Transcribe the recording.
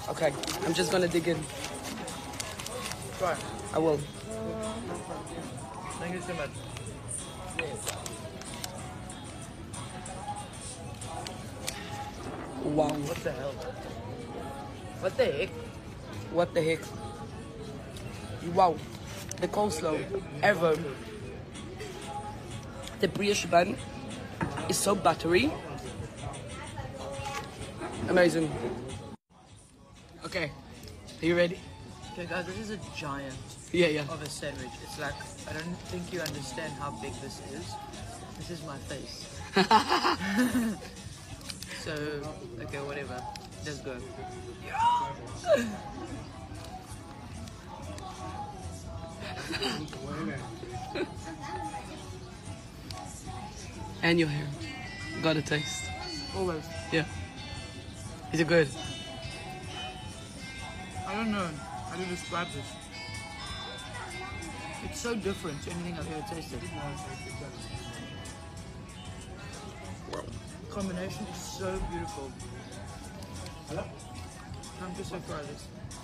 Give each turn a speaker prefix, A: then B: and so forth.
A: Okay, I'm just gonna dig in.
B: Try.
A: I will.
B: Thank you so much.
A: Wow.
B: What the hell? What the heck?
A: What the heck? Wow. The coleslaw ever. The brioche bun is so buttery. Amazing. Okay, are you ready?
B: Okay guys, this is a giant
A: Yeah.
B: of a sandwich. It's like, I don't think you understand how big this is. This is my face. So, okay, whatever. Let's go.
A: And your hair. Got a taste.
B: Always.
A: Yeah. Is it good?
B: I don't know how to describe this. It's so different to anything I've ever tasted. Combination is so beautiful. I'm just so proud of this.